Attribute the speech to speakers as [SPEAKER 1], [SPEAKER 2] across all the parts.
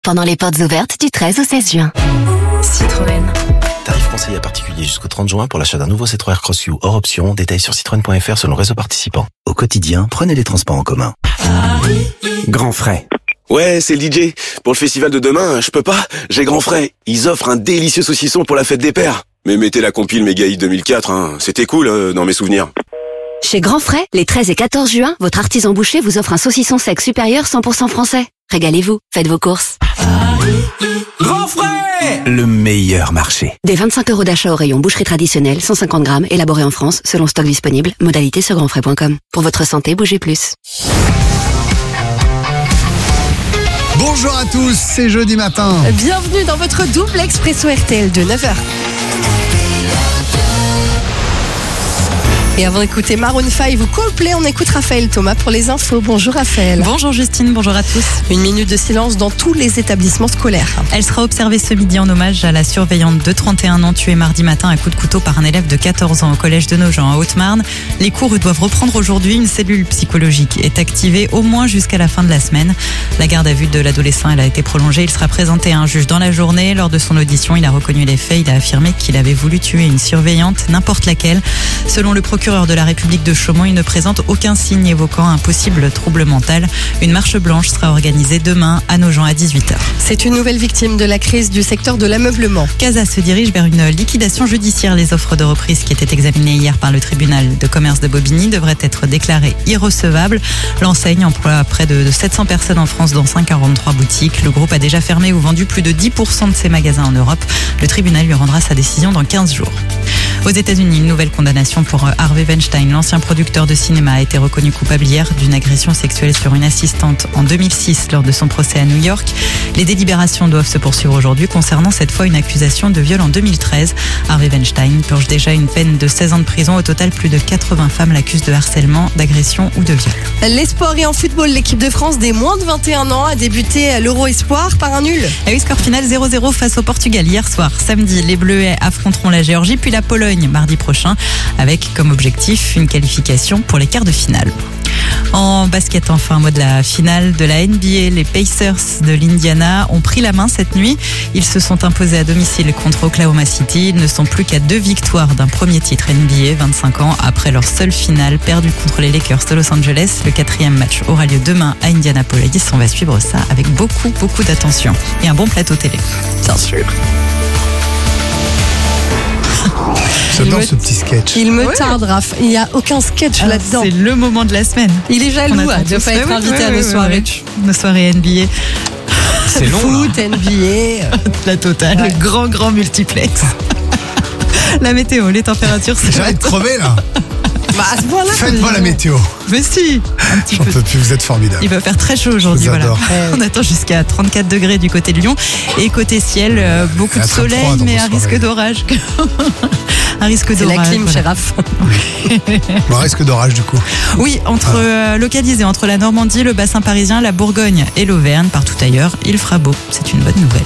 [SPEAKER 1] Pendant les portes ouvertes du 13 au 16 juin.
[SPEAKER 2] Citroën.
[SPEAKER 3] Tarif conseillé à particulier jusqu'au 30 juin pour l'achat d'un nouveau Citroën Cross U hors option. Détails sur citroën.fr selon le réseau participant. Au quotidien, prenez les transports en commun.
[SPEAKER 4] Grand frais.
[SPEAKER 5] Ouais, c'est le DJ. Pour le festival de demain, je peux pas. J'ai grand frais. Ils offrent un délicieux saucisson pour la fête des pères. Mais mettez la compile Méga Hit 2004, hein. C'était cool dans mes souvenirs.
[SPEAKER 1] Chez Grand Frais, les 13 et 14 juin, votre artisan boucher vous offre un saucisson sec supérieur 100% français. Régalez-vous, faites vos courses.
[SPEAKER 4] Grand frais, le meilleur marché.
[SPEAKER 1] Des 25 € d'achat au rayon boucherie traditionnelle, 150 grammes, élaboré en France, selon stock disponible. Modalité sur grandfrais.com. Pour votre santé, bougez plus.
[SPEAKER 6] Bonjour à tous, c'est jeudi matin.
[SPEAKER 2] Bienvenue dans votre double expresso RTL de 9h. Et avant d'écouter Maroon 5 ou Coldplay, on écoute Raphaël Thomas pour les infos. Bonjour Raphaël.
[SPEAKER 7] Bonjour Justine, bonjour à tous.
[SPEAKER 2] Une minute de silence dans tous les établissements scolaires.
[SPEAKER 7] Elle sera observée ce midi en hommage à la surveillante de 31 ans tuée mardi matin à coups de couteau par un élève de 14 ans au collège de Nogent en Haute-Marne. Les cours doivent reprendre aujourd'hui. Une cellule psychologique est activée au moins jusqu'à la fin de la semaine. La garde à vue de l'adolescent elle a été prolongée. Il sera présenté à un juge dans la journée. Lors de son audition, il a reconnu les faits. Il a affirmé qu'il avait voulu tuer une surveillante, n'importe laquelle. Selon le procureur de la République de Chaumont, il ne présente aucun signe évoquant un possible trouble mental. Une marche blanche sera organisée demain à Nogent à 18h.
[SPEAKER 2] C'est une nouvelle victime de la crise du secteur de l'ameublement.
[SPEAKER 7] Casa se dirige vers une liquidation judiciaire. Les offres de reprise qui étaient examinées hier par le tribunal de commerce de Bobigny devraient être déclarées irrecevables. L'enseigne emploie près de 700 personnes en France dans 143 boutiques. Le groupe a déjà fermé ou vendu plus de 10% de ses magasins en Europe. Le tribunal lui rendra sa décision dans 15 jours. Aux États-Unis, une nouvelle condamnation pour Harvey Weinstein. L'ancien producteur de cinéma a été reconnu coupable hier d'une agression sexuelle sur une assistante en 2006 lors de son procès à New York. Les délibérations doivent se poursuivre aujourd'hui concernant cette fois une accusation de viol en 2013. Harvey Weinstein purge déjà une peine de 16 ans de prison. Au total, plus de 80 femmes l'accusent de harcèlement, d'agression ou de viol.
[SPEAKER 2] Les sports et en football, l'équipe de France des moins de 21 ans a débuté l'Euro Espoir par un nul.
[SPEAKER 7] Et oui, score final 0-0 face au Portugal hier soir. Samedi, les Bleuets affronteront la Géorgie puis la Pologne mardi prochain avec comme objectif une qualification pour les quarts de finale. En basket, enfin, mot de la finale de la NBA, les Pacers de l'Indiana ont pris la main cette nuit. Ils se sont imposés à domicile contre Oklahoma City. Ils ne sont plus qu'à 2 victoires d'un premier titre NBA, 25 ans après leur seule finale perdue contre les Lakers de Los Angeles. Le 4e match aura lieu demain à Indianapolis. On va suivre ça avec beaucoup d'attention et un bon plateau télé, bien sûr.
[SPEAKER 6] J'adore ce petit sketch.
[SPEAKER 2] Il me tarde, Raph. Il n'y a aucun sketch là-dedans.
[SPEAKER 7] C'est le moment de la semaine.
[SPEAKER 2] Il est jaloux de ne pas être invité à nos soirées.
[SPEAKER 7] Nos soirées NBA.
[SPEAKER 4] C'est long.
[SPEAKER 2] Foot, NBA.
[SPEAKER 7] La totale.
[SPEAKER 2] Ouais.
[SPEAKER 7] Le grand multiplex. La météo, les températures.
[SPEAKER 6] J'arrête de crever là.
[SPEAKER 2] Bah, à ce point-là.
[SPEAKER 6] Faites-moi la météo.
[SPEAKER 7] Mais si, un petit
[SPEAKER 6] J'en
[SPEAKER 7] peu.
[SPEAKER 6] peux plus, vous êtes formidables.
[SPEAKER 7] Il va faire très chaud aujourd'hui.
[SPEAKER 6] Je vous
[SPEAKER 7] Voilà.
[SPEAKER 6] adore.
[SPEAKER 7] On attend jusqu'à 34 degrés du côté de Lyon. Et côté ciel, beaucoup de
[SPEAKER 6] À 33
[SPEAKER 7] soleil,
[SPEAKER 6] dans
[SPEAKER 7] mais
[SPEAKER 6] vos
[SPEAKER 7] un risque
[SPEAKER 6] soirées.
[SPEAKER 7] d'orage. Un risque
[SPEAKER 2] C'est
[SPEAKER 7] d'orage.
[SPEAKER 2] la clim
[SPEAKER 7] voilà.
[SPEAKER 2] chez Raph.
[SPEAKER 6] Bon, risque d'orage du coup.
[SPEAKER 7] Oui, localisé entre la Normandie, le bassin parisien, la Bourgogne et l'Auvergne. Partout ailleurs, il fera beau. C'est une bonne nouvelle.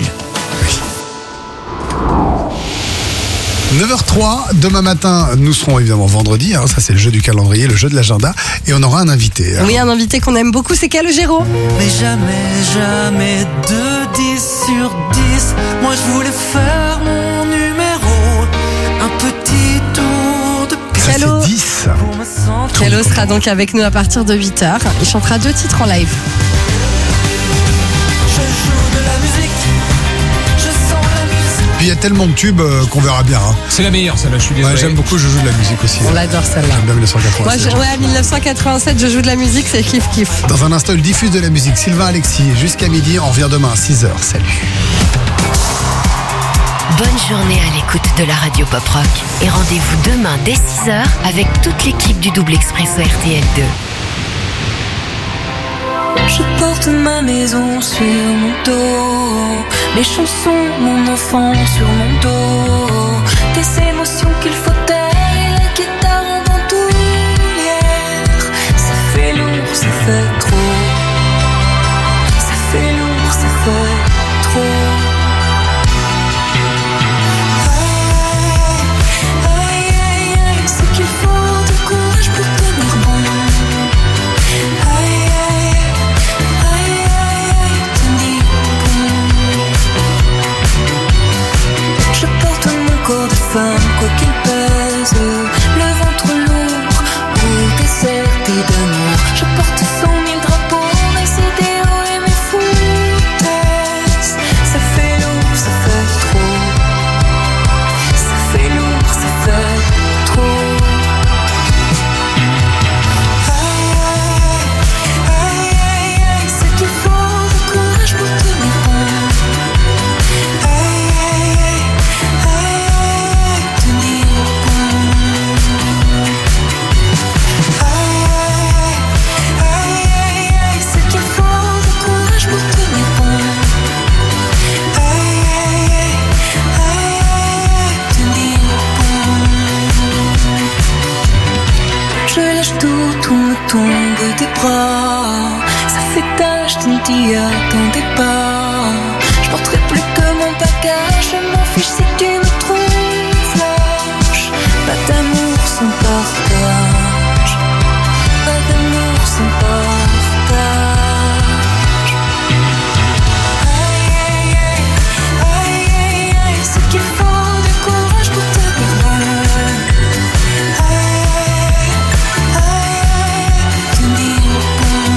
[SPEAKER 6] 9h03, demain matin, nous serons évidemment vendredi, hein, ça c'est le jeu du calendrier, le jeu de l'agenda, et on aura un invité.
[SPEAKER 2] Oui, un invité qu'on aime beaucoup, c'est Calogero.
[SPEAKER 8] Mais jamais de 10 sur 10. Moi je voulais faire mon numéro. Un petit tour de
[SPEAKER 6] Ça
[SPEAKER 2] Calo.
[SPEAKER 6] c'est 10.
[SPEAKER 8] pour me sentir.
[SPEAKER 2] Calo sera donc avec nous à partir de 8h. Il chantera 2 titres en live.
[SPEAKER 8] Je joue de la musique. Je sens la musique.
[SPEAKER 6] Puis il y a tellement de tubes qu'on verra bien. Hein.
[SPEAKER 4] C'est la meilleure, celle-là, je suis désolé.
[SPEAKER 6] Ouais, j'aime beaucoup, je joue de la musique aussi.
[SPEAKER 2] On l'adore celle-là.
[SPEAKER 6] J'aime bien 1987.
[SPEAKER 2] Moi, à 1987, je joue de la musique, c'est kiff.
[SPEAKER 6] Dans un instant, il diffuse de la musique. Sylvain Alexis, jusqu'à midi, on revient demain à 6h. Salut.
[SPEAKER 1] Bonne journée à l'écoute de la radio Pop Rock. Et rendez-vous demain dès 6h avec toute l'équipe du double expresso RTL 2.
[SPEAKER 8] Je porte ma maison sur mon dos, mes chansons, mon enfant sur mon dos, des émotions qu'il faut taire et la guitare en bandoulière. Ça fait lourd, ça fait trop. Ça fait lourd, ça fait trop. Aïe, aïe, aïe, ce qu'il faut de courage pour tenir bon. Aïe, aïe, aïe, aïe, tenir bon. t'y attendais pas. Je porterai plus que mon bagage, je m'en fiche si tu me trouves lâche. Pas d'amour sans partage, pas d'amour sans partage. Aïe aïe aïe, aïe aïe aïe, c'est qu'il faut du courage pour te perdre. Aïe aïe aïe, tenir bon.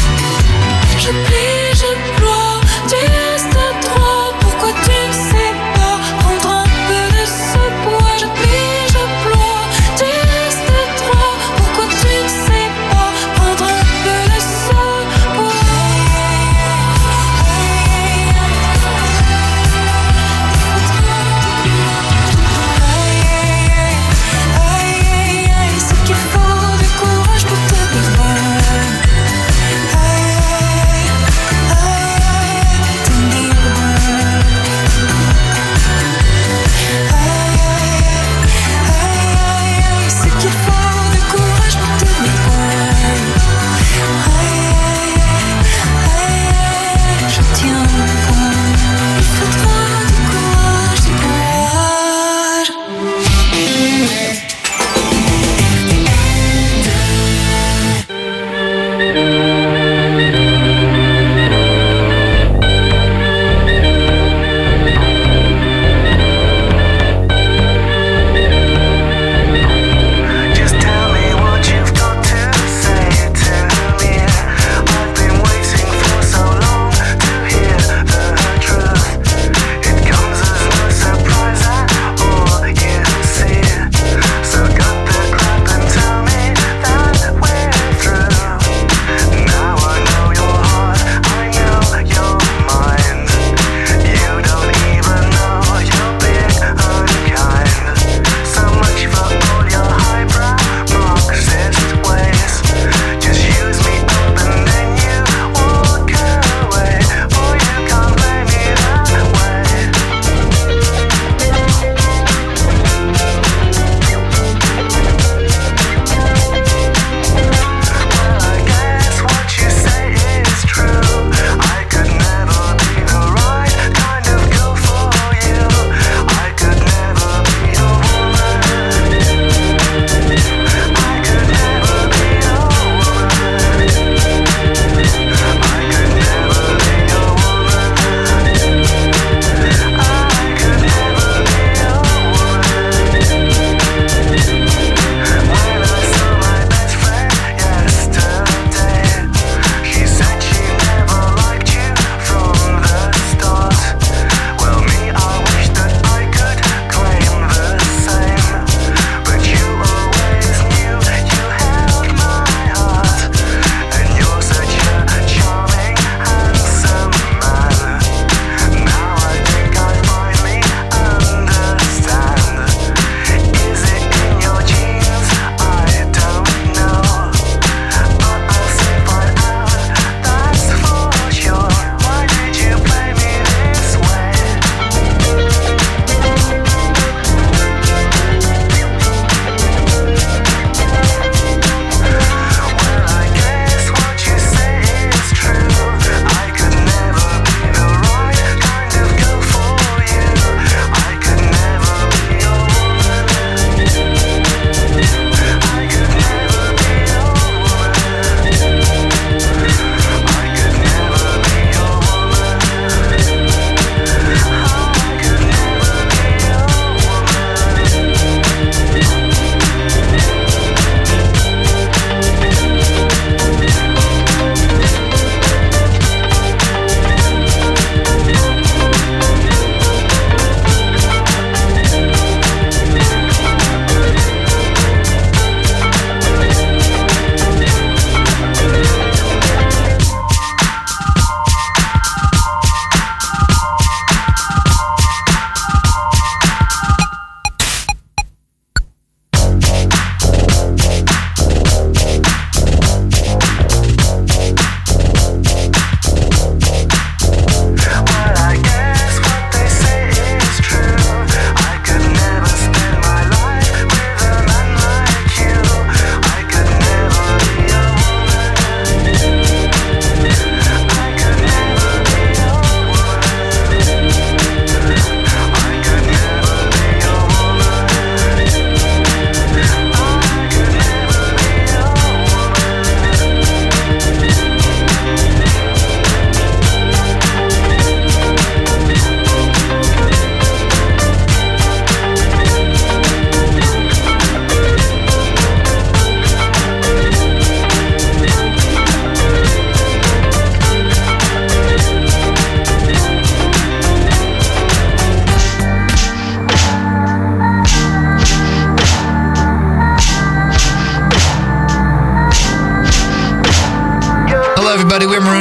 [SPEAKER 8] Je plie, je ploie, tu restes droit. Pourquoi tu ne sais pas?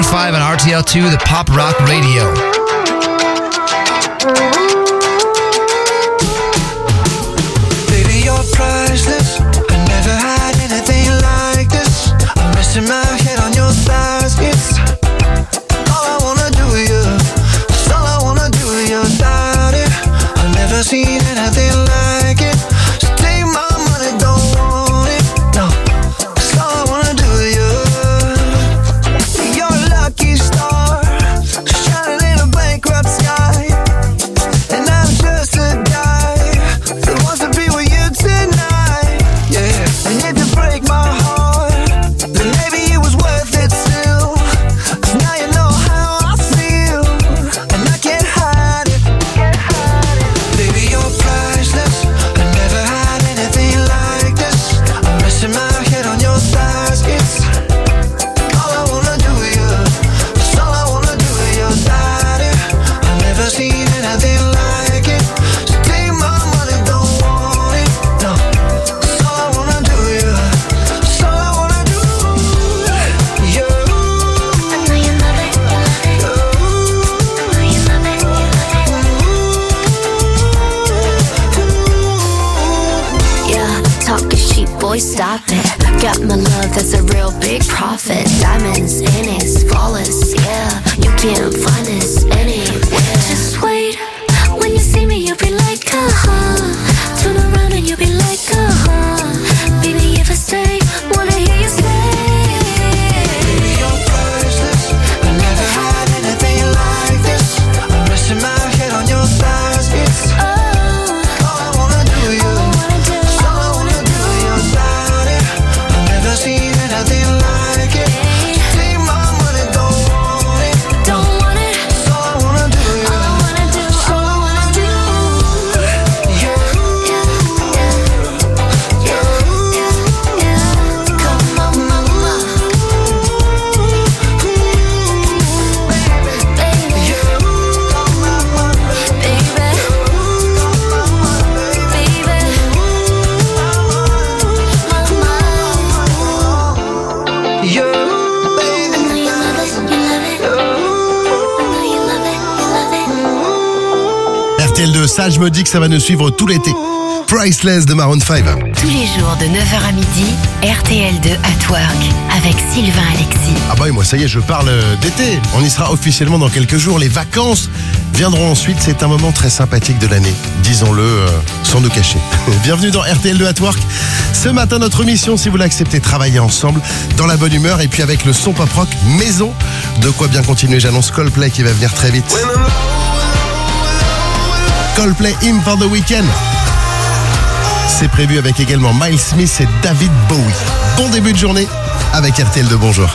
[SPEAKER 9] 5 on RTL2, the Pop Rock Radio.
[SPEAKER 10] Baby, you're priceless. I never had anything like this. I'm resting my head on your thighs. It's all I wanna do with you. It's all I wanna do with you, darling. I've never seen anything like it. So take my money, don't want it. No, it's all I wanna do with you. You're a lucky star, shining in a bankrupt sky. And I'm just a guy that wants to be with you tonight. Yeah, and if you break my heart, then maybe it was worth it still. 'Cause now you know how I feel, and I can't hide it. Baby, you're priceless. I never had anything like this. I'm resting my head on your thighs. It's all I wanna do with you. It's all I wanna do with you, daddy. I've never seen anything like it. So take my money, don't want it. No, it's all I wanna do with you. It's all I wanna do. You. I know you love it. I know you love it.
[SPEAKER 11] Yeah, talking cheap, boy, stop it. Got my love, that's a real big profit. Diamonds in it, flawless, yeah. You can't find this anywhere. Just wait, when you see me, you'll be like, turn around and you'll be like, baby, if I stay, wanna hear you say.
[SPEAKER 10] Baby, you're priceless. I never had anything like this. I'm resting my head on your thighs. It's all I wanna do with you. It's all I wanna do with you, daddy. I've never seen anything like it. Take my money, don't want it.
[SPEAKER 11] Don't want it.
[SPEAKER 10] It's all I wanna do with you.
[SPEAKER 11] All I wanna do,
[SPEAKER 10] It's all I wanna do. Yeah.
[SPEAKER 11] Come on, mama.
[SPEAKER 12] RTL2, ça je me dis que ça va nous suivre tout l'été. Priceless de Maroon 5.
[SPEAKER 1] Tous les jours de 9h à midi, RTL2 at Work avec Sylvain Alexis.
[SPEAKER 12] Ah bah oui, moi ça y est, je parle d'été. On y sera officiellement dans quelques jours. Les vacances viendront ensuite. C'est un moment très sympathique de l'année, disons-le sans nous cacher. Bienvenue dans RTL2 at Work. Ce matin, notre mission, si vous l'acceptez, travailler ensemble dans la bonne humeur et puis avec le son pop rock maison. De quoi bien continuer, j'annonce Coldplay qui va venir très vite. Coldplay In for the Weekend. C'est prévu avec également Miles Smith et David Bowie. Bon début de journée avec RTL2, bonjour.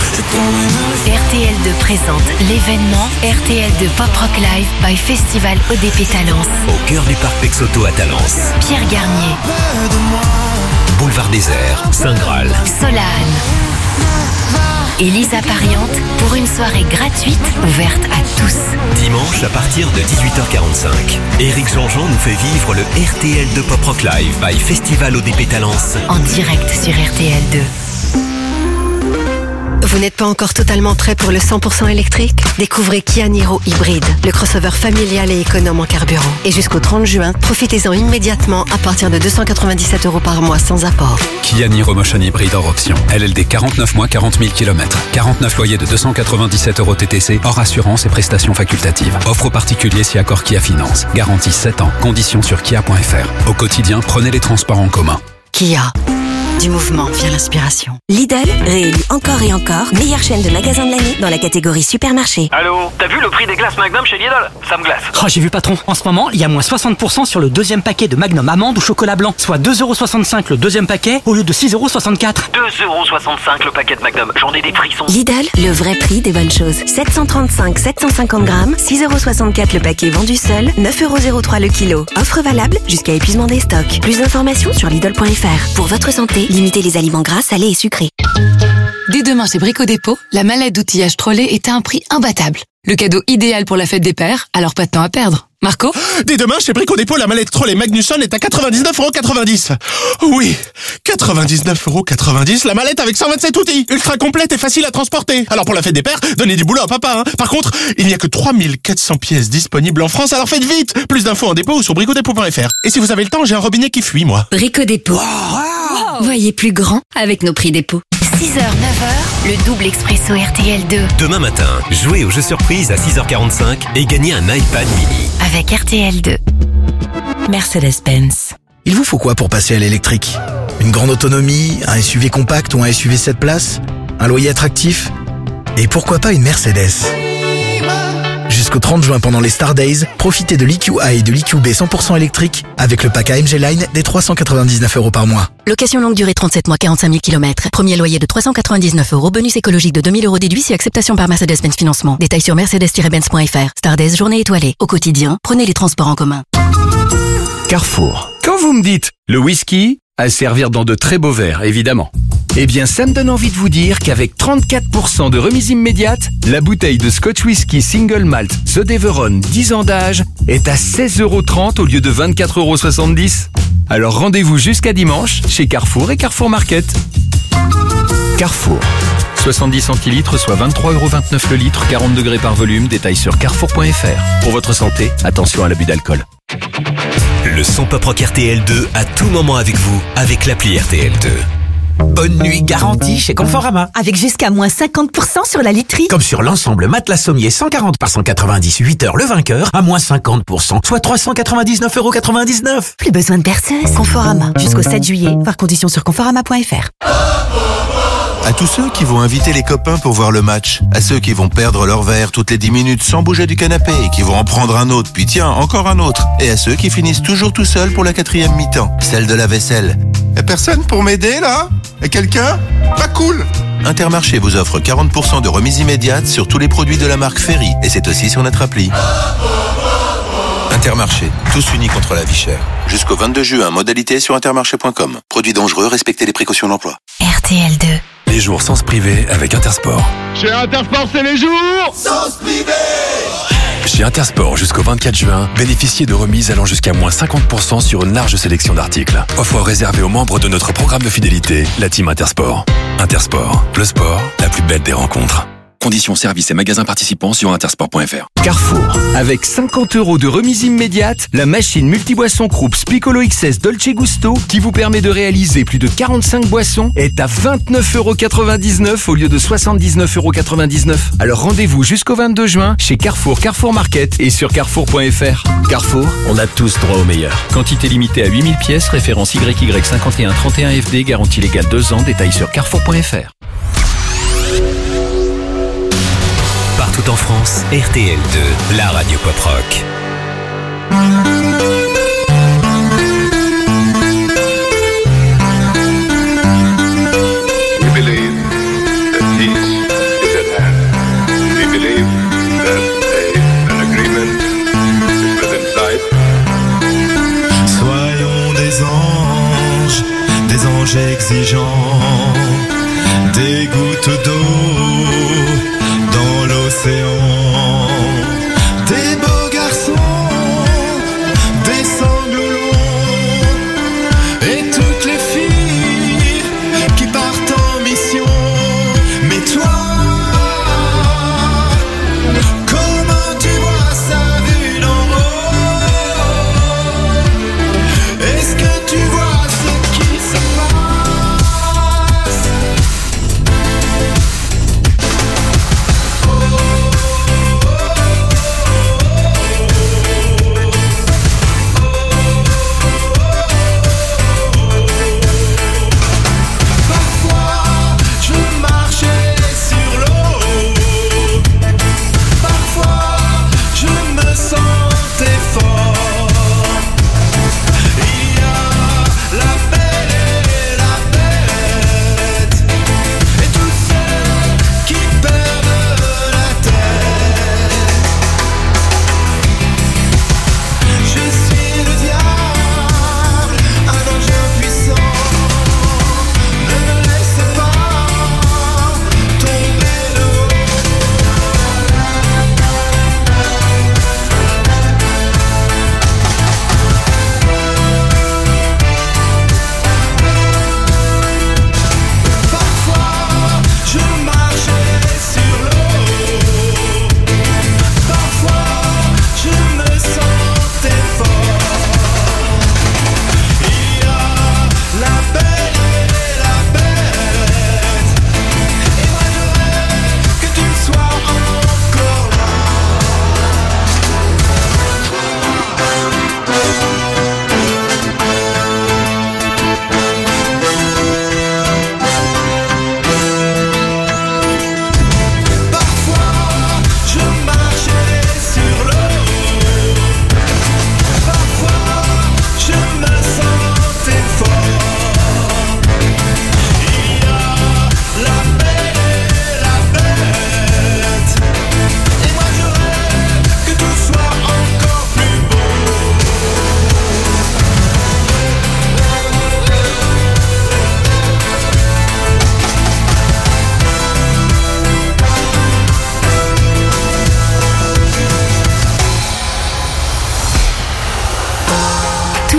[SPEAKER 1] RTL2 présente l'événement RTL2 Pop Rock Live by Festival ODP Talence.
[SPEAKER 4] Au cœur du parc Pexoto à Talence.
[SPEAKER 1] Pierre Garnier,
[SPEAKER 4] Boulevard Désert, Saint-Graal.
[SPEAKER 1] Solane et Lisa Pariante pour une soirée gratuite ouverte à tous.
[SPEAKER 4] Dimanche à partir de 18h45. Éric Jean-Jean nous fait vivre le RTL2 Pop Rock Live by Festival ODP Talence.
[SPEAKER 1] En direct sur RTL2.
[SPEAKER 2] Vous n'êtes pas encore totalement prêt pour le 100% électrique? Découvrez Kia Niro Hybride, le crossover familial et économe en carburant. Et jusqu'au 30 juin, profitez-en immédiatement à partir de 297 € par mois sans apport.
[SPEAKER 13] Kia Niro Motion Hybride hors option. LLD 49 mois, 40 000 km. 49 loyers de 297 € TTC, hors assurance et prestations facultatives. Offre aux particuliers si accord Kia Finance. Garantie 7 ans. Conditions sur kia.fr. Au quotidien, prenez les transports en commun.
[SPEAKER 2] Kia. Du mouvement vient l'inspiration.
[SPEAKER 14] Lidl, réélu encore et encore, meilleure chaîne de magasins de l'année dans la catégorie supermarché.
[SPEAKER 15] Allô, t'as vu le prix des glaces Magnum chez Lidl? Ça me glace.
[SPEAKER 16] Oh, j'ai vu patron. En ce moment, il y a moins 60% sur le deuxième paquet de Magnum amande ou chocolat blanc. Soit 2,65 € le deuxième paquet au lieu de 6,64 €.
[SPEAKER 15] 2,65 € le paquet de Magnum. J'en ai des frissons.
[SPEAKER 14] Lidl, le vrai prix des bonnes choses. 735-750 grammes, 6,64 € le paquet vendu seul, 9,03 € le kilo. Offre valable jusqu'à épuisement des stocks. Plus d'informations sur Lidl.fr. Pour votre santé, limitez les aliments gras, salés et sucrés.
[SPEAKER 17] Dès demain chez Brico Dépôt, la mallette d'outillage Trolley est à un prix imbattable. Le cadeau idéal pour la fête des pères, alors pas de temps à perdre. Marco ?
[SPEAKER 12] Dès demain, chez Brico Dépôt, la mallette Trolley Magnusson est à 99,90 €. Oui, 99,90 €, la mallette avec 127 outils, ultra complète et facile à transporter. Alors pour la fête des pères, donnez du boulot à papa. Par contre, il n'y a que 3400 pièces disponibles en France, alors faites vite. Plus d'infos en dépôt ou sur bricodépôt.fr. Et si vous avez le temps, j'ai un robinet qui fuit, moi.
[SPEAKER 14] Brico Dépôt. Voyez plus grand avec nos prix dépôt.
[SPEAKER 1] 6h, 9h, le double expresso RTL2.
[SPEAKER 4] Demain matin, jouez au jeu surprise à 6h45 et gagnez un iPad mini.
[SPEAKER 1] Avec RTL2. Mercedes-Benz.
[SPEAKER 3] Il vous faut quoi pour passer à l'électrique? Une grande autonomie, un SUV compact ou un SUV 7 places? Un loyer attractif? Et pourquoi pas une Mercedes? Jusqu'au 30 juin pendant les Star Days, profitez de l'EQA et de l'EQB 100% électrique avec le pack AMG Line des 399 € par mois.
[SPEAKER 2] Location longue durée 37 mois, 45 000 km. Premier loyer de 399 €. Bonus écologique de 2000 € déduit si acceptation par Mercedes-Benz Financement. Détails sur mercedes-benz.fr. Star Days, journée étoilée. Au quotidien, prenez les transports en commun.
[SPEAKER 18] Carrefour. Quand vous me dites le whisky, à servir dans de très beaux verres, évidemment. Eh bien, ça me donne envie de vous dire qu'avec 34% de remise immédiate, la bouteille de Scotch Whisky Single Malt The Deveron 10 ans d'âge est à 16,30 € au lieu de 24,70 €. Alors rendez-vous jusqu'à dimanche chez Carrefour et Carrefour Market. Carrefour. 70 centilitres, soit 23,29 € le litre, 40 degrés par volume. Détail sur carrefour.fr. Pour votre santé, attention à l'abus d'alcool.
[SPEAKER 4] Le son pop rock RTL2 à tout moment avec vous, avec l'appli RTL2.
[SPEAKER 19] Bonne nuit garantie chez Conforama.
[SPEAKER 20] Avec jusqu'à moins 50% sur la literie.
[SPEAKER 19] Comme sur l'ensemble matelas sommier 140 par 190, 8 heures le vainqueur, à moins 50%, soit 399,99 €.
[SPEAKER 20] Plus besoin de perceuse. Conforama. Jusqu'au 7 juillet. Voir conditions sur conforama.fr.
[SPEAKER 21] À tous ceux qui vont inviter les copains pour voir le match, à ceux qui vont perdre leur verre toutes les 10 minutes sans bouger du canapé et qui vont en prendre un autre, puis tiens, encore un autre, et à ceux qui finissent toujours tout seuls pour la 4e mi-temps, celle de la vaisselle. Y'a personne pour m'aider là? Y'a quelqu'un? Pas cool! Intermarché vous offre 40% de remise immédiate sur tous les produits de la marque Ferry, et c'est aussi sur notre appli. Intermarché, tous unis contre la vie chère. Jusqu'au 22 juin, modalité sur intermarché.com. Produits dangereux, respectez les précautions d'emploi.
[SPEAKER 1] RTL2.
[SPEAKER 4] Les jours sans se priver avec Intersport.
[SPEAKER 12] Chez Intersport, c'est les jours
[SPEAKER 10] sans se priver.
[SPEAKER 4] Chez Intersport, jusqu'au 24 juin, bénéficiez de remises allant jusqu'à moins 50% sur une large sélection d'articles. Offre réservée aux membres de notre programme de fidélité, la Team Intersport. Intersport, le sport, la plus belle des rencontres. Conditions, services et magasins participants sur intersport.fr.
[SPEAKER 18] Carrefour. Avec 50 € de remise immédiate, la machine multiboisson Krups Piccolo XS Dolce Gusto, qui vous permet de réaliser plus de 45 boissons, est à 29,99 € au lieu de 79,99 €. Alors rendez-vous jusqu'au 22 juin chez Carrefour, Carrefour Market et sur carrefour.fr. Carrefour, on a tous droit au meilleur. Quantité limitée à 8000 pièces, référence YY5131FD, garantie légale 2 ans, détail sur carrefour.fr.
[SPEAKER 4] Partout en France, RTL2, la radio pop rock.
[SPEAKER 22] We believe that peace is at hand. We believe that an agreement is within sight.
[SPEAKER 10] Soyons des anges exigeants, des gouttes d'eau dans l'océan, des beaux garçons, des sanglots longs, et toutes les filles qui partent en mission. Mais toi, comment tu vois ça vu d'en haut? Est-ce que tu vois ce qui se passe?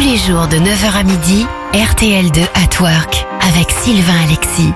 [SPEAKER 1] les jours de 9h à midi, RTL2 at Work avec Sylvain Alexis.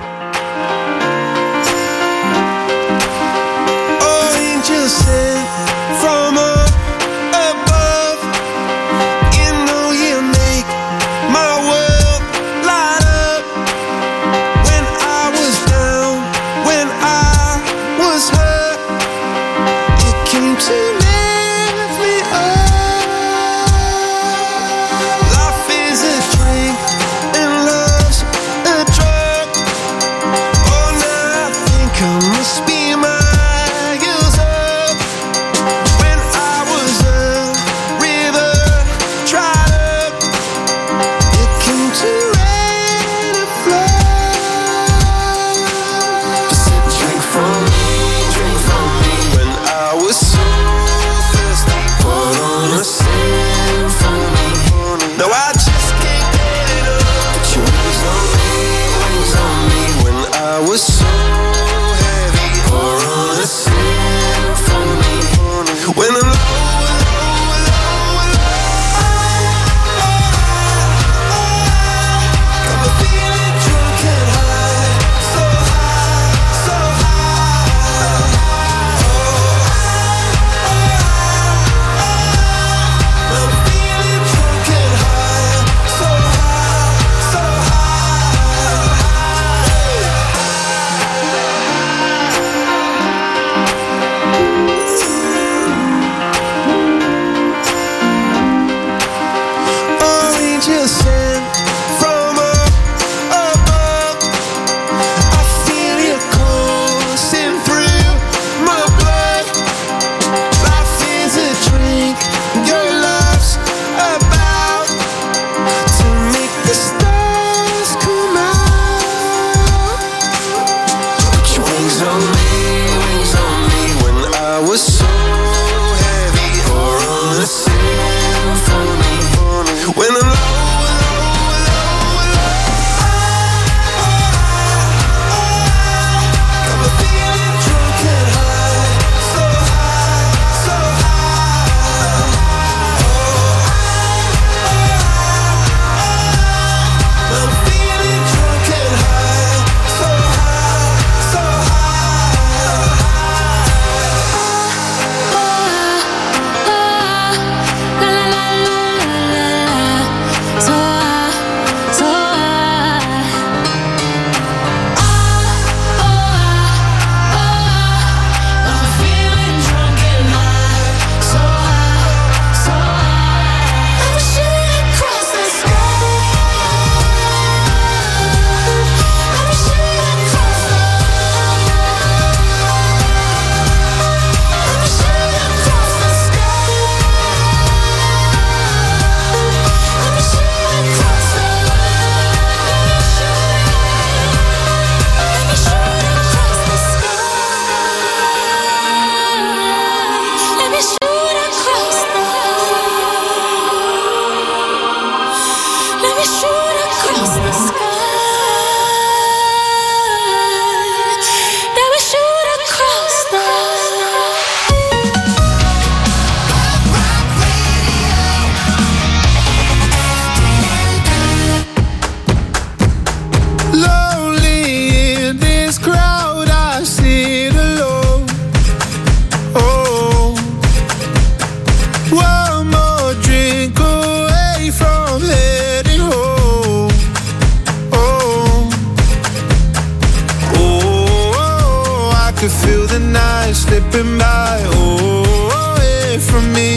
[SPEAKER 10] slipping by, away from me.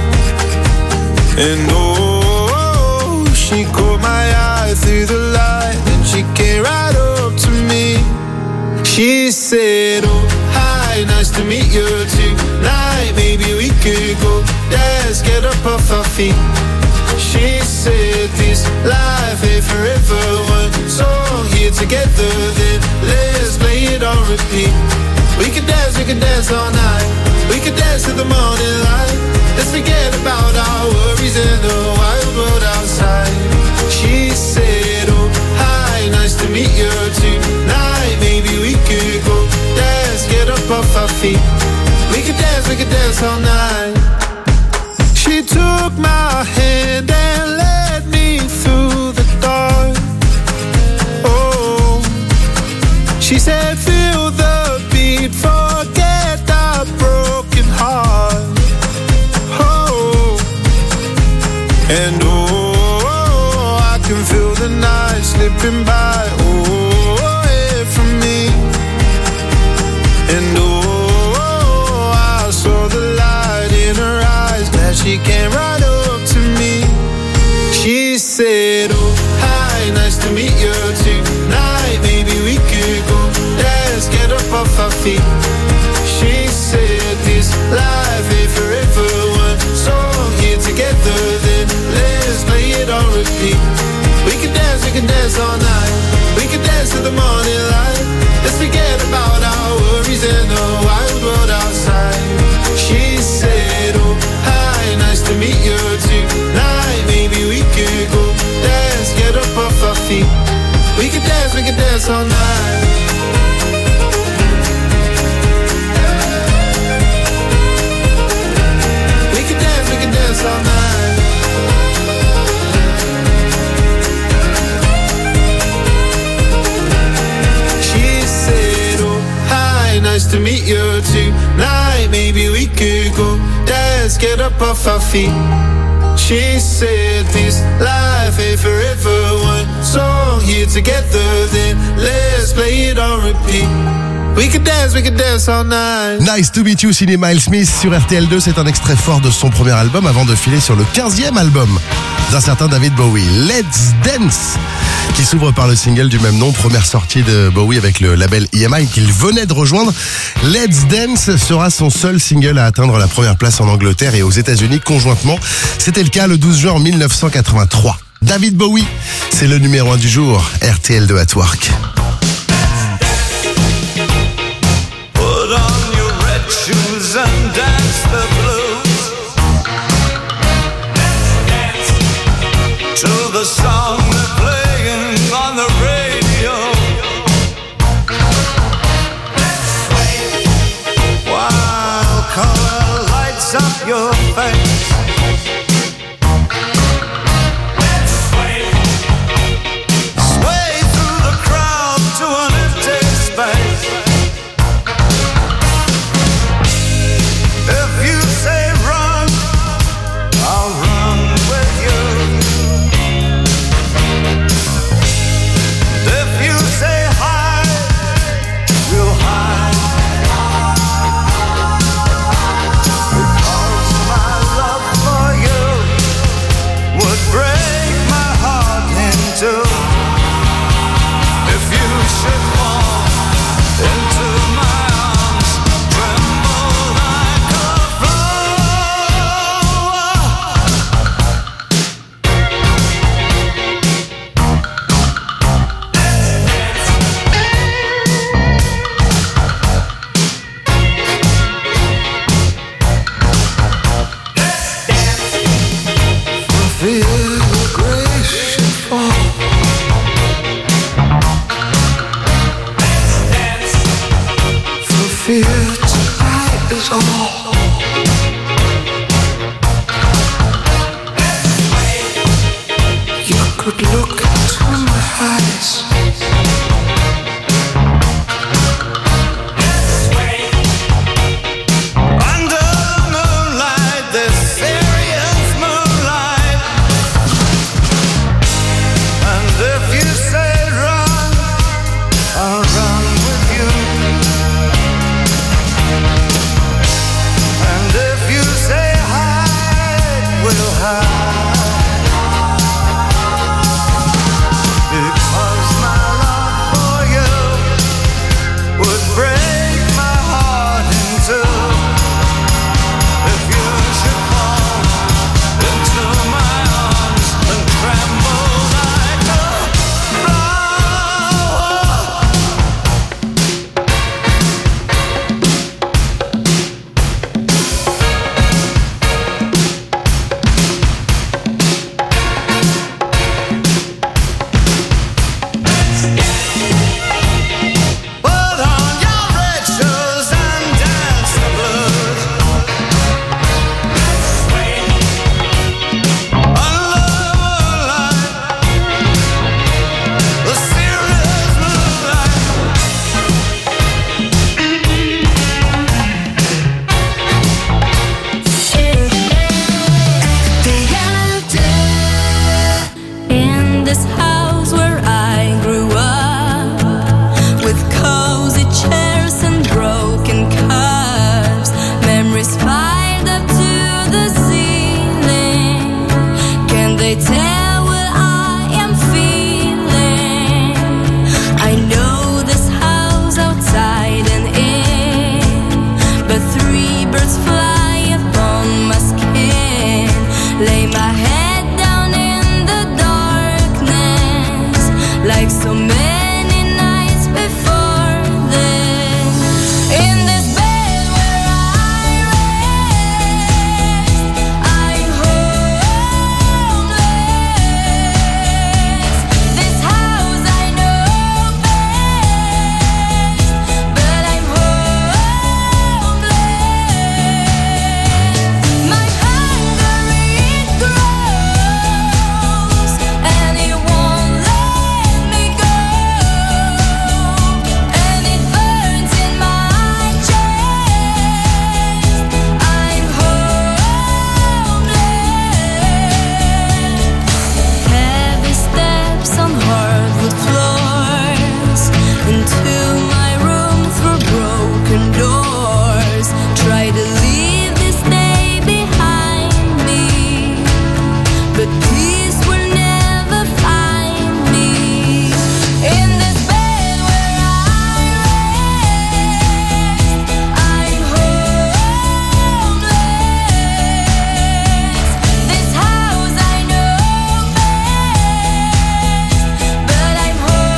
[SPEAKER 10] And oh, she caught my eye through the light, and she came right up to me. She said, oh, hi, nice to meet you tonight. Maybe we could go dance, get up off our feet. She said this life ain't forever, one song here together, then let's play it on repeat. We could dance all night. We could dance to the morning light. Let's forget about our worries in the wild world outside. She said, oh, hi, nice to meet you tonight. Maybe we could go dance, get up off our feet. We could dance all night. She took my hand and led And oh, I can feel the night slipping by, oh, away from me. And oh, I saw the light in her eyes, that she came right up to me. She said, oh, hi, nice to meet you tonight. Maybe we could go, let's get up off our feet. She said, this life ain't forever, one song here together, then let's play it on repeat. We can dance all night. We can dance to the morning light. Let's forget about our worries and the wild world outside. She said, oh, hi, nice to meet you tonight. Maybe we could go, let's get up off our feet. We can dance all night. We can dance all night. She said, oh, hi, nice to meet you tonight. Maybe we could go, let's get up off our feet. She said, this life ain't forever, one song here together, then let's play it on repeat. We can dance all night.
[SPEAKER 12] Nice to meet you, signé Miles Smith sur RTL2. C'est un extrait fort de son premier album avant de filer sur le 15e album d'un certain David Bowie, Let's Dance, qui s'ouvre par le single du même nom, première sortie de Bowie avec le label EMI qu'il venait de rejoindre. Let's Dance sera son seul single à atteindre la première place en Angleterre et aux États-Unis conjointement. C'était le cas le 12 juin 1983. David Bowie, c'est le numéro 1 du jour, RTL2 at Work.
[SPEAKER 10] Shoes and dance the blues. Dance to the song they're playing on the radio. While color lights up your face. Sway through the crowd to an empty space. If you say run, I'll run with you. If you say hide, we'll hide. Because my love
[SPEAKER 8] lay my head down in the darkness, like so many nights before this. In this bed where I rest, I'm homeless. This house I know best, but I'm homeless. My hunger it grows, and it won't let me go, and it burns in my chest. I'm homeless. Heavy steps on hardwood floors, into my room through broken doors. Try to leave this day behind me, but peace will never find me. In this bed where I rest, I'm homeless. This house I know best, but I'm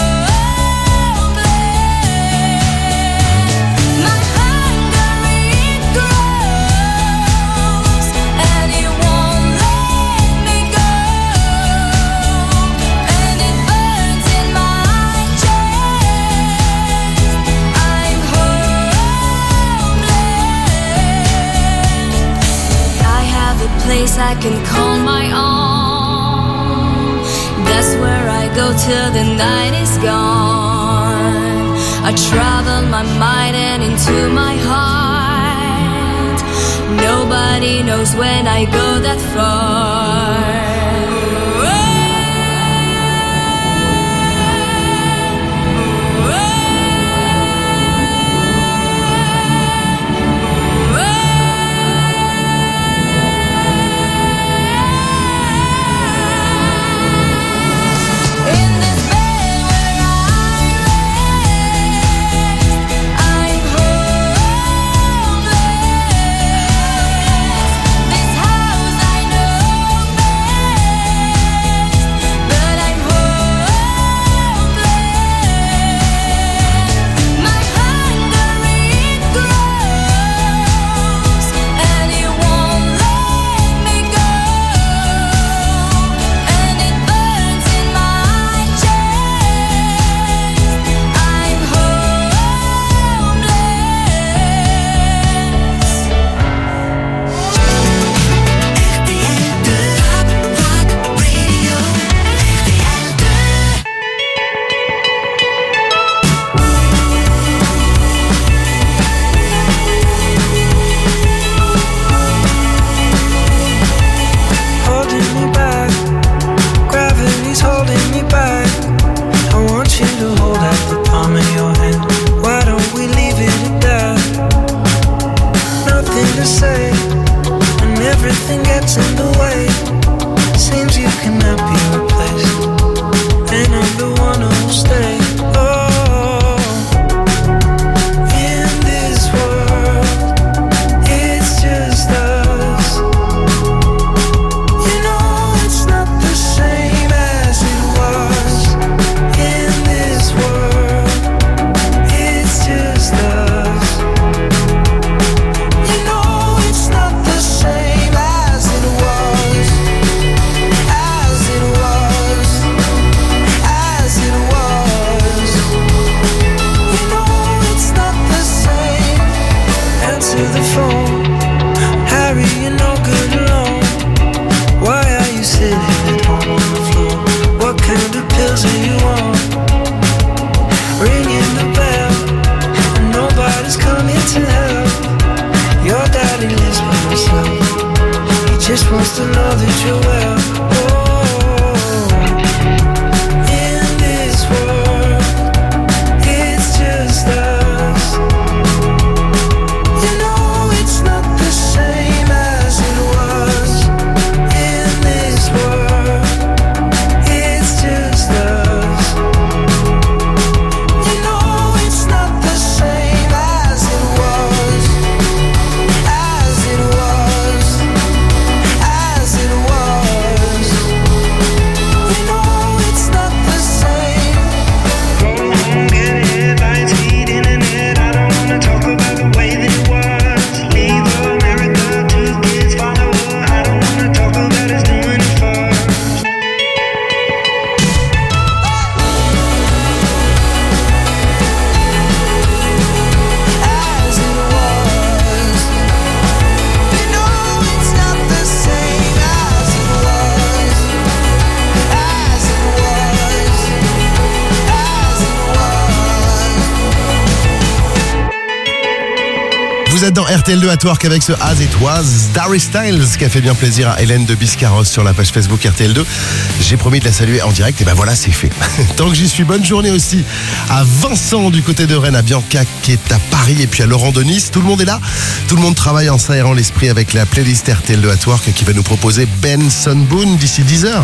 [SPEAKER 8] homeless. My hunger it grows, and it won't let me go, and it burns in my chest. I'm homeless. I have a place I can call my own. That's where I go till the night is gone. I travel my mind and into my heart. Nobody knows when I go that far. In this bed where I rest, I'm homeless. This house I know best, but I'm homeless. My hunger it grows, and it won't let me go, and it burns in my chest. I'm
[SPEAKER 10] Holding me back, gravity's holding me back. I want you to hold out the palm of your hand. Why don't we leave it at that? Nothing to say, and everything gets in the way. Seems you cannot be replaced, and I'm the one who'll stay. Oh, in this world, it's just us. You know it's not the same as it was. In this world, it's just us. You know it's not the same as it was. As it was. As it was. You know it's not the same. Answer the phone. Harry, you're no good alone. Why are you sitting at home on the floor? What kind of pills are you on? Ringing the bell, and nobody's coming to help. Your daddy lives by himself. He just wants to know that you're well. Oh, in this world, it's just us. You know it's not the same as it was. In this world, it's just us. You know it's not the same as it was. As it was. As it was.
[SPEAKER 12] Vous êtes dans RTL2 à Twerk avec ce As It Was d'Harry Styles qui a fait bien plaisir à Hélène de Biscarrosse sur la page Facebook RTL2. J'ai promis de la saluer en direct et ben voilà, c'est fait. Tant que j'y suis, bonne journée aussi à Vincent du côté de Rennes, à Bianca qui est à Paris et puis à Laurent de Nice. Tout le monde est là, tout le monde travaille en s'aérant l'esprit avec la playlist RTL2 à Twerk qui va nous proposer Benson Boone d'ici 10h.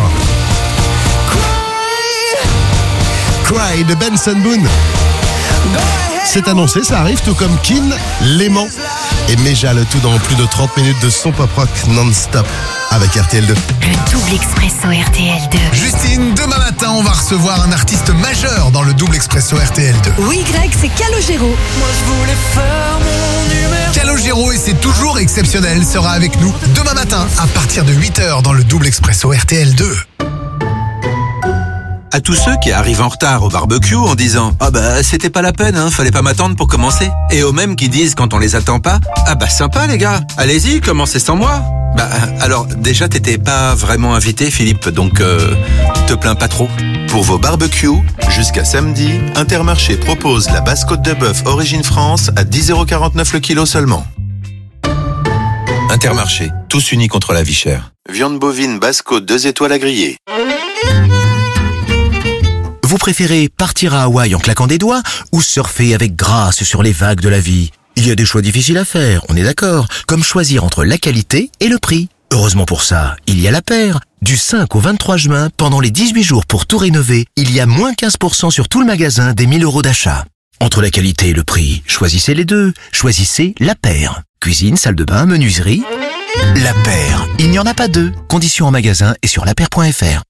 [SPEAKER 12] Cry de Benson Boone. C'est annoncé, ça arrive, tout comme Kin, Léman et Méja, le tout dans plus de 30 minutes de son pop rock non-stop avec RTL2.
[SPEAKER 1] Le double expresso RTL2.
[SPEAKER 6] Justine, demain matin, on va recevoir un artiste majeur dans le double expresso RTL2.
[SPEAKER 20] Oui, Greg, c'est Calogero.
[SPEAKER 8] Moi je voulais faire mon numéro.
[SPEAKER 6] Calogero, et c'est toujours exceptionnel, sera avec nous demain matin à partir de 8h dans le double expresso RTL2.
[SPEAKER 21] À tous ceux qui arrivent en retard au barbecue en disant « Ah bah c'était pas la peine, fallait pas m'attendre pour commencer ». Et aux mêmes qui disent quand on les attend pas « Ah bah sympa les gars, allez-y, commencez sans moi ». Bah alors déjà t'étais pas vraiment invité Philippe, donc te plains pas trop. Pour vos barbecues, jusqu'à samedi, Intermarché propose la basse côte de bœuf Origine France à 10,49€ le kilo seulement. Intermarché, tous unis contre la vie chère. Viande bovine basse côte 2 étoiles à griller.
[SPEAKER 19] Vous préférez partir à Hawaï en claquant des doigts ou surfer avec grâce sur les vagues de la vie? Il y a des choix difficiles à faire, on est d'accord, comme choisir entre la qualité et le prix. Heureusement pour ça, il y a La Paire. Du 5 au 23 juin, pendant les 18 jours pour tout rénover, il y a moins 15% sur tout le magasin des 1000 € d'achat. Entre la qualité et le prix, choisissez les deux. Choisissez La Paire. Cuisine, salle de bain, menuiserie. La Paire, il n'y en a pas deux. Conditions en magasin et sur lapaire.fr.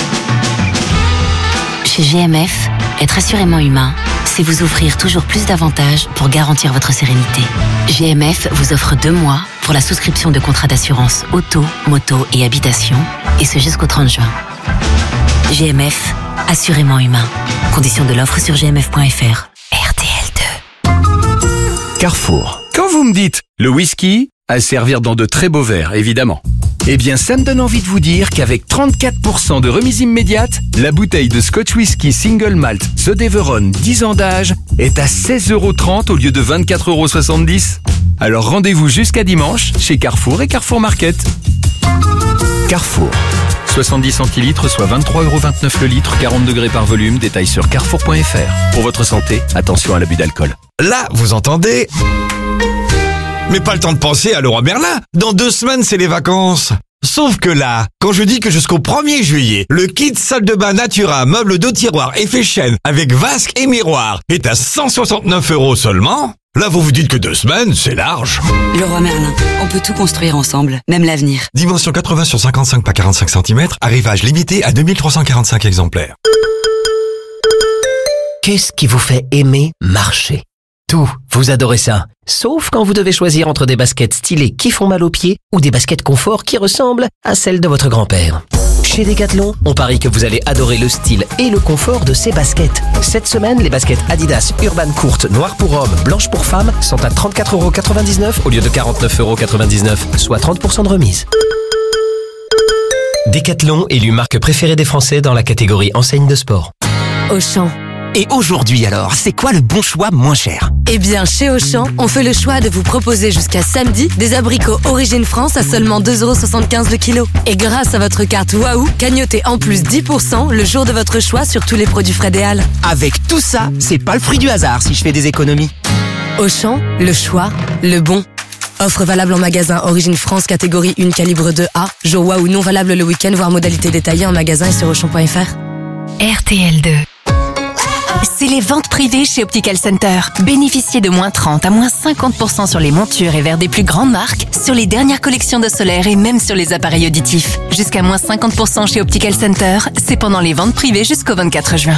[SPEAKER 1] Chez GMF, être assurément humain, c'est vous offrir toujours plus d'avantages pour garantir votre sérénité. GMF vous offre 2 mois pour la souscription de contrats d'assurance auto, moto et habitation, et ce jusqu'au 30 juin. GMF, assurément humain. Conditions de l'offre sur gmf.fr. RTL2.
[SPEAKER 18] Carrefour. Quand vous me dites le whisky, à servir dans de très beaux verres, évidemment. Eh bien, ça me donne envie de vous dire qu'avec 34% de remise immédiate, la bouteille de Scotch Whisky Single Malt The Deveron 10 ans d'âge est à 16,30€ au lieu de 24,70€. Alors rendez-vous jusqu'à dimanche chez Carrefour et Carrefour Market. Carrefour. 70 centilitres, soit 23,29€ le litre, 40 degrés par volume, détail sur carrefour.fr. Pour votre santé, attention à l'abus d'alcool.
[SPEAKER 5] Là, vous entendez ? Mais pas le temps de penser à Leroy Merlin. Dans 2 semaines, c'est les vacances. Sauf que là, quand je dis que jusqu'au 1er juillet, le kit salle de bain Natura, meuble de tiroir effet chêne avec vasque et miroir est à 169€ seulement, là vous vous dites que 2 semaines, c'est large.
[SPEAKER 17] Leroy Merlin, on peut tout construire ensemble, même l'avenir.
[SPEAKER 5] Dimension 80 sur 55 par 45 cm, arrivage limité à 2345 exemplaires.
[SPEAKER 7] Qu'est-ce qui vous fait aimer marcher ? Tout, vous adorez ça. Sauf quand vous devez choisir entre des baskets stylées qui font mal aux pieds ou des baskets confort qui ressemblent à celles de votre grand-père. Chez Decathlon, on parie que vous allez adorer le style et le confort de ces baskets. Cette semaine, les baskets Adidas Urban courtes, noires pour hommes, blanches pour femmes sont à 34,99€ au lieu de 49,99€, soit 30% de remise. Decathlon, élu marque préférée des Français dans la catégorie enseigne de sport.
[SPEAKER 20] Auchan.
[SPEAKER 7] Et aujourd'hui alors, c'est quoi le bon choix moins cher ?
[SPEAKER 20] Eh bien, chez Auchan, on fait le choix de vous proposer jusqu'à samedi des abricots Origine France à seulement 2,75€ le kilo. Et grâce à votre carte Waouh, cagnotez en plus 10% le jour de votre choix sur tous les produits Frédéal.
[SPEAKER 7] Avec tout ça, c'est pas le fruit du hasard si je fais des économies.
[SPEAKER 20] Auchan, le choix, le bon. Offre valable en magasin Origine France catégorie 1 calibre 2A. Jour Waouh non valable le week-end, voire modalité détaillée en magasin et sur Auchan.fr.
[SPEAKER 1] RTL2. C'est les ventes privées chez Optical Center. Bénéficiez de moins 30 à moins 50% sur les montures et verres des plus grandes marques, sur les dernières collections de solaire et même sur les appareils auditifs. Jusqu'à moins 50% chez Optical Center, c'est pendant les ventes privées jusqu'au 24 juin.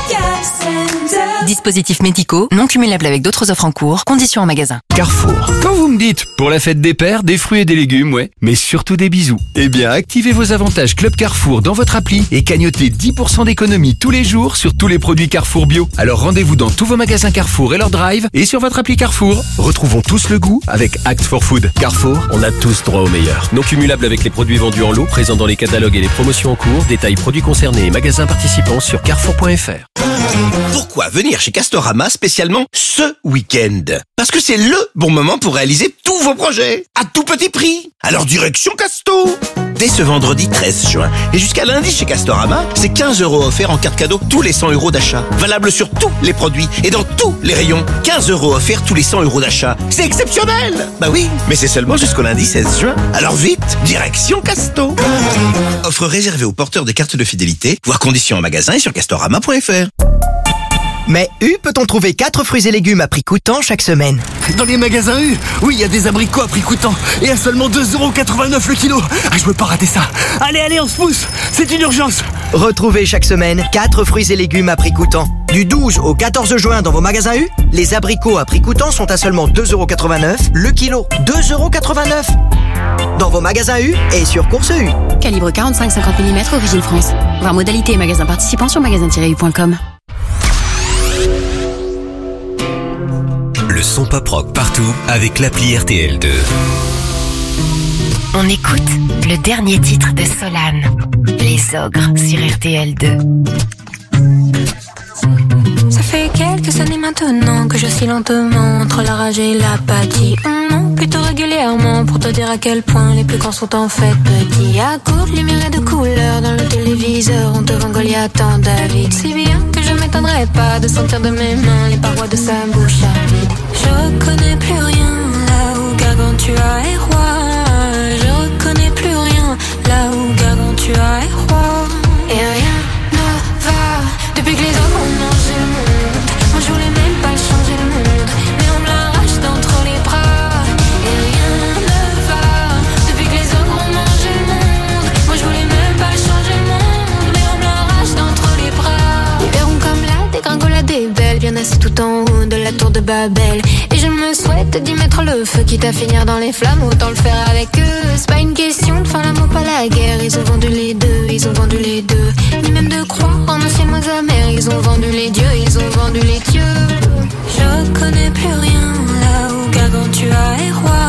[SPEAKER 1] Dispositifs médicaux, non cumulables avec d'autres offres en cours, conditions en magasin.
[SPEAKER 18] Carrefour. Quand vous me dites, pour la fête des pères, des fruits et des légumes, ouais, mais surtout des bisous. Eh bien, activez vos avantages Club Carrefour dans votre appli et cagnotez 10% d'économie tous les jours sur tous les produits Carrefour bio. Alors rendez-vous dans tous vos magasins Carrefour et leur drive et sur votre appli Carrefour. Retrouvons tous le goût avec Act for Food. Carrefour, on a tous droit au meilleur. Non cumulable avec les produits vendus en lot, présents dans les catalogues et les promotions en cours. Détails produits concernés et magasins participants sur carrefour.fr.
[SPEAKER 9] Pourquoi venir chez Castorama spécialement ce week-end? Parce que c'est le bon moment pour réaliser tous vos projets à tout petit prix. Alors direction Casto. Dès ce vendredi 13 juin et jusqu'à lundi chez Castorama, c'est 15 € offerts en carte cadeau tous les 100 € d'achat. Valable sur tous les produits et dans tous les rayons. 15 € offerts tous les 100 € d'achat. C'est exceptionnel! Bah oui, mais c'est seulement jusqu'au lundi 16 juin. Alors vite, direction Casto. Offre réservée aux porteurs de cartes de fidélité. Voir conditions en magasin et sur castorama.fr.
[SPEAKER 11] Mais U, peut-on trouver 4 fruits et légumes à prix coûtant chaque semaine?
[SPEAKER 23] Dans les magasins U, oui, il y a des abricots à prix coûtant et à seulement 2,89 € le kilo. Ah, je veux pas rater ça. Allez, on se pousse, c'est une urgence.
[SPEAKER 11] Retrouvez chaque semaine 4 fruits et légumes à prix coûtant. Du 12 au 14 juin dans vos magasins U, les abricots à prix coûtant sont à seulement 2,89 € le kilo. 2,89 € dans vos magasins U et sur Course U.
[SPEAKER 24] Calibre 45-50 mm, origine France. Voir modalité et magasins participants sur magasin-u.com.
[SPEAKER 25] Le son pop rock partout avec l'appli RTL2.
[SPEAKER 26] On écoute le dernier titre de Solane, Les Ogres sur RTL2.
[SPEAKER 8] Ça fait quelques années maintenant que j'oscille lentement entre la rage et l'apathie. Non, plutôt régulièrement pour te dire à quel point les plus grands sont en fait petits. À coups de lumière et de couleurs dans le téléviseur, on te vend Goliath en David. Si bien que je m'étonnerais pas de sentir de mes mains les parois de sa bouche aride. Je reconnais plus rien là où Gargantua est roi. Je reconnais plus rien là où Gargantua est roi. Et rien ne va depuis que les hommes ont mangé le monde. Moi je voulais même pas changer le monde, mais on me l'arrache d'entre les bras. Et rien ne va depuis que les ogres ont mangé le monde. Moi je voulais même pas changer le monde, mais on me l'arrache d'entre les bras. Ils verront comme la dégringolade est belle, bien assis tout en haut de la tour de Babel. Et je me souhaite d'y mettre le feu, quitte à finir dans les flammes, autant le faire avec eux. C'est pas une question de faire l'amour, pas la guerre. Ils ont vendu les deux, ils ont vendu les deux. Ni même de croire en un ciel moins amer. Ils ont vendu les dieux, ils ont vendu les dieux. Je reconnais plus rien là où Gargantua est roi.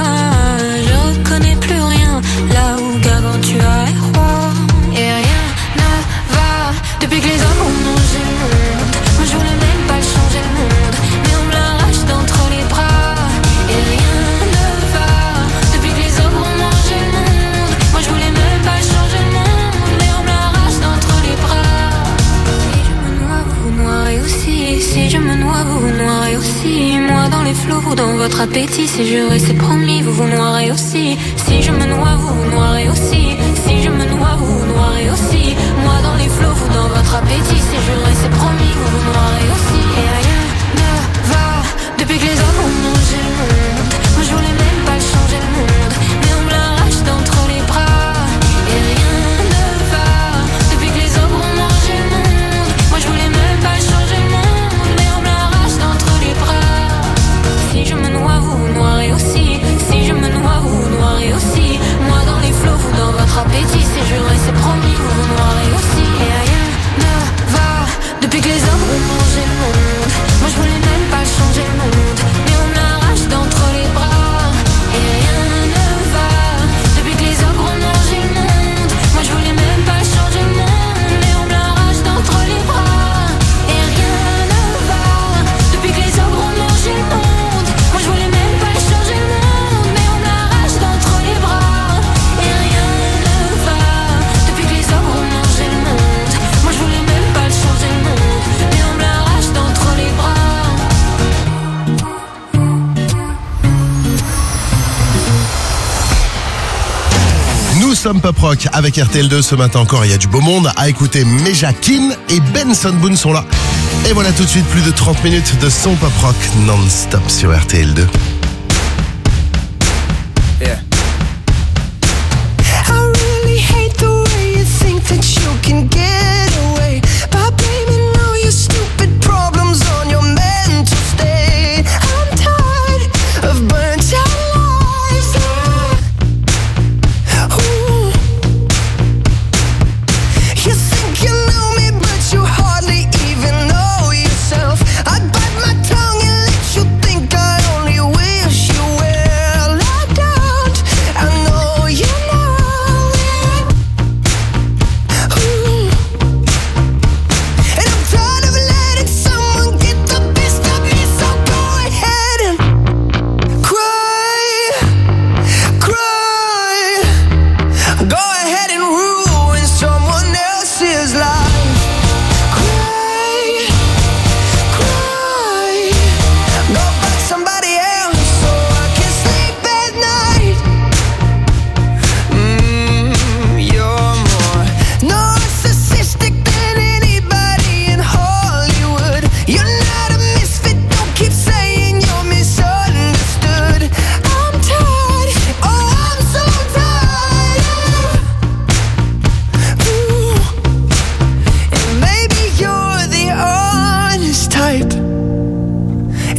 [SPEAKER 8] Je reconnais plus rien là où Gargantua est roi. Et rien ne va depuis que les hommes ont mangé le monde. Moi je voulais même pas changer le monde, mais on me l'arrache d'entre les bras. Et rien ne va depuis que les ogres ont mangé le monde. Moi je voulais même pas changer le monde, mais on me l'arrache d'entre les bras. Si je me noie, vous vous noierez aussi. Si je me noie, vous vous noierez aussi. Moi dans les flots, vous dans votre appétit. C'est juré, c'est promis, vous vous noierez aussi. Si je me noie, vous vous noierez aussi. Si je me noie, vous vous noierez aussi. Moi dans les flots, vous dans votre appétit. C'est juré, c'est promis, vous vous noierez aussi. Et rien ne va depuis que les hommes ont mangé le monde. Moi je voulais même pas changer le monde, mais on me l'arrache d'entre les bras. Et rien ne va depuis que les ogres ont mangé le monde. Moi je voulais même pas changer le monde, mais on me l'arrache d'entre les bras. Si je me noie, vous vous noierez aussi. Si je me noie, vous vous noierez aussi. Moi dans les flots, vous dans votre appétit. C'est juré, c'est promis, vous vous noierez aussi. Et rien ne va depuis que les hommes ont mangé le monde. Moi je voulais même pas changer le monde, mais on me l'arrache d'entre les bras. Et rien ne va depuis que les ogres ont mangé le monde. Moi je voulais même pas changer le monde, mais on me l'arrache d'entre les bras. Et rien ne va depuis que les ogres ont mangé le monde. Moi je voulais même pas changer le monde, mais on me l'arrache d'entre les bras. Et rien ne va depuis que les ogres ont mangé le monde. Moi je voulais même pas changer le monde, mais on me l'arrache d'entre les bras.
[SPEAKER 12] Nous sommes Pop Rock avec RTL2 ce matin encore. Il y a du beau monde à écouter. Meja Kin et Benson Boone sont là. Et voilà tout de suite plus de 30 minutes de son Pop Rock non-stop sur RTL2.
[SPEAKER 10] Yeah. I really hate the way you think that you can get away by blaming all your stupid problems on your mental state. I'm tired of burnt out lives. Ooh. You think you know me, but you hardly even know yourself. I bite my tongue and let you think I only wish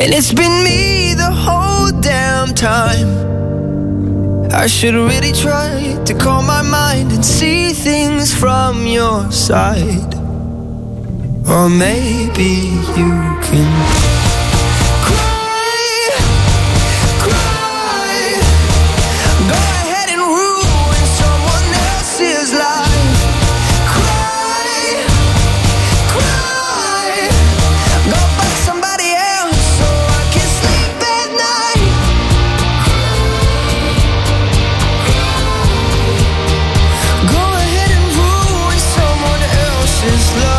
[SPEAKER 10] And it's been me the whole damn time. I should really try to calm my mind and see things from your side. Or maybe you can cry, cry. Go ahead and ruin someone else's life. Cry, cry. Go fuck somebody else so I can sleep at night. Go ahead and ruin someone else's life.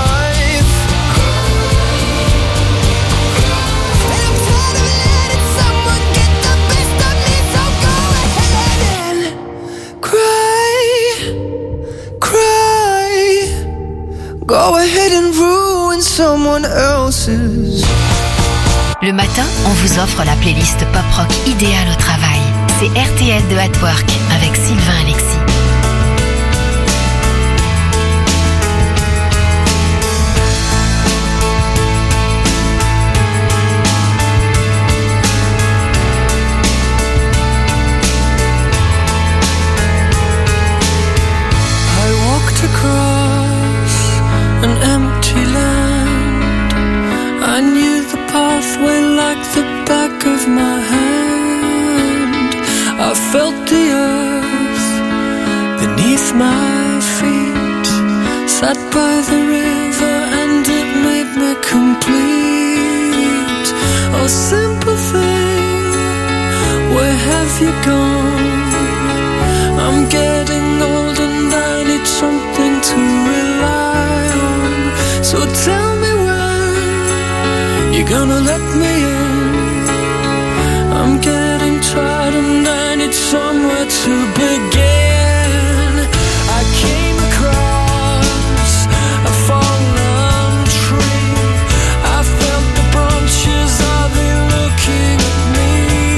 [SPEAKER 10] Go ahead and ruin someone else's.
[SPEAKER 26] Le matin, on vous offre la playlist pop-rock idéale au travail. C'est RTL de At Work avec Sylvain Alexis.
[SPEAKER 10] I walked across an empty land. I knew the pathway like the back of my hand. I felt the earth beneath my feet. Sat by the river and it made me complete. Oh, simple thing, where have you gone? I'm getting old and I need something to rely on. So tell me when you're gonna let me in. I'm getting tired and I need somewhere to begin. I came across a fallen tree. I felt the branches of it looking at me.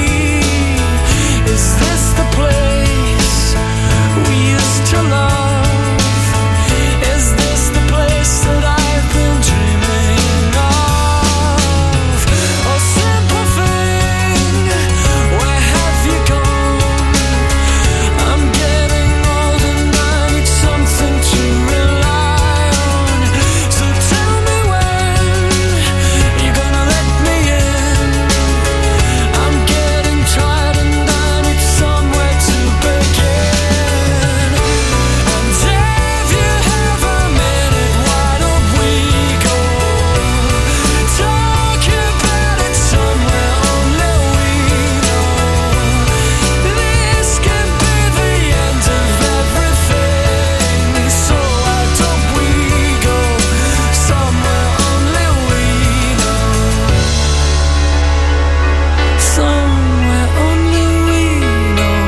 [SPEAKER 10] Is this the place we used to love? Is this the place that I've been dreaming of? Oh, simple thing, where have you gone? I'm getting old and I need something to rely on. So tell me when you're gonna let me in. I'm getting tired and I need somewhere to begin. And if you have a minute, why don't we go talk about it somewhere only we know? This could be the end of everything. So why don't we go somewhere only we know? Somewhere only we know.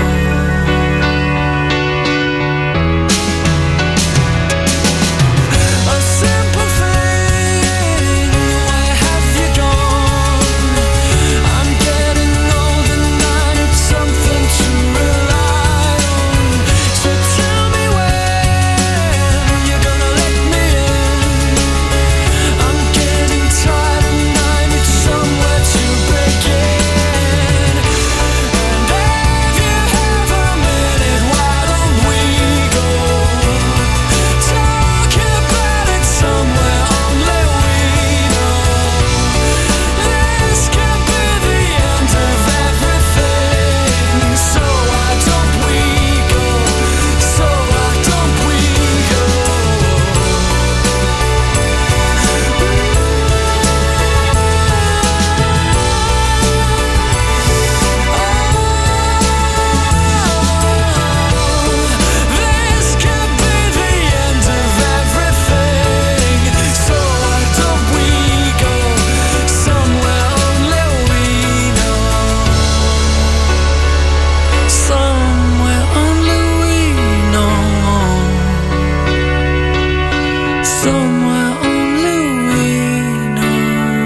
[SPEAKER 10] A simple thing, where have you gone? I'm getting old and I need something to rely on. So tell me when you're gonna let me in. I'm getting tired and I need somewhere to begin. And if you have a minute, why don't we go talk about it somewhere only we know? This could be the end of everything. So why don't we go? So why don't we go? This could be the end of everything. So why don't we go somewhere only we know? Somewhere only we know. Somewhere only we know.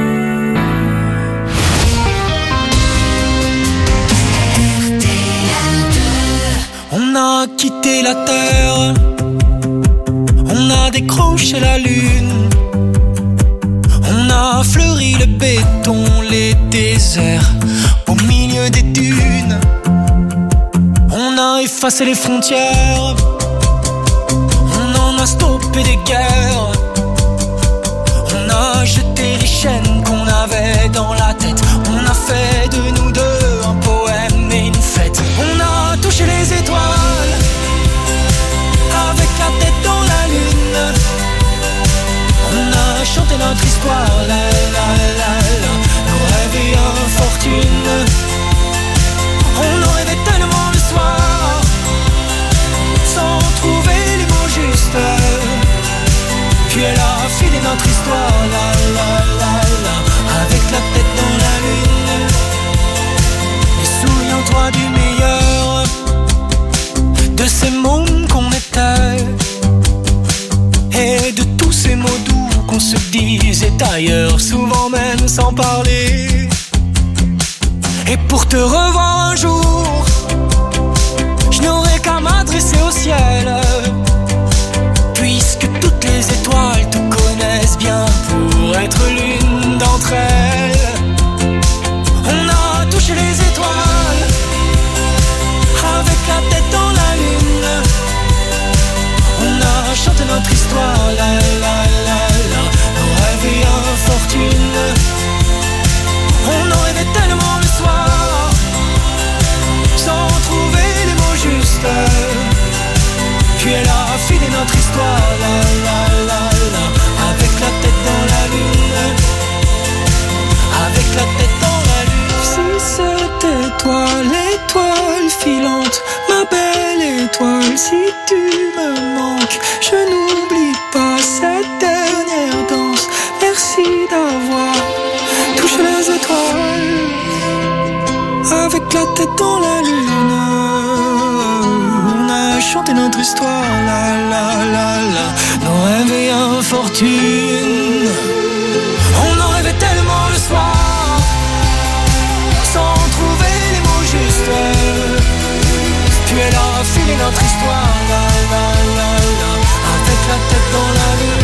[SPEAKER 10] On a quitté la terre, on a décroché la lune, on
[SPEAKER 2] a fleuri le béton, les déserts, au milieu des dunes. On a effacé les frontières, on en a stoppé des guerres. On a jeté les chaînes qu'on avait dans la tête. On a fait de nous deux un poème et une fête. On a touché les étoiles avec la tête dans la lune. On a chanté notre histoire, la la la la, nos rêves et infortune. On en rêvait tellement le soir, sans trouver les mots justes. Puis elle a filé notre histoire, la la la la, avec la tête dans la lune. Et souviens-toi du meilleur, de ces mômes qu'on était, et de tous ces mots doux qu'on se disait ailleurs, souvent même sans parler. Et pour te revoir un jour, je n'aurai qu'à m'adresser au ciel, puisque toutes les étoiles te connaissent bien pour être l'une d'entre elles. On a touché les étoiles avec la tête dans la lune. On a chanté notre histoire, la la la la, nos rêves et infortune. On en rêvait tellement le soir, sans trouver les mots justes. Puis elle a filé notre histoire, la la la la, avec la tête dans la lune. Avec la tête dans la lune. Si c'était toi, l'étoile filante, ma belle étoile, si tu me manques, je n'oublie pas cette dernière danse. Merci d'avoir touché les étoiles avec la tête dans la lune. On a chanté notre histoire, la la la la, nos rêves et infortune. On en rêvait tellement le soir, sans trouver les mots justes. Puis elle a filé notre histoire, la la la la, avec la tête dans la lune.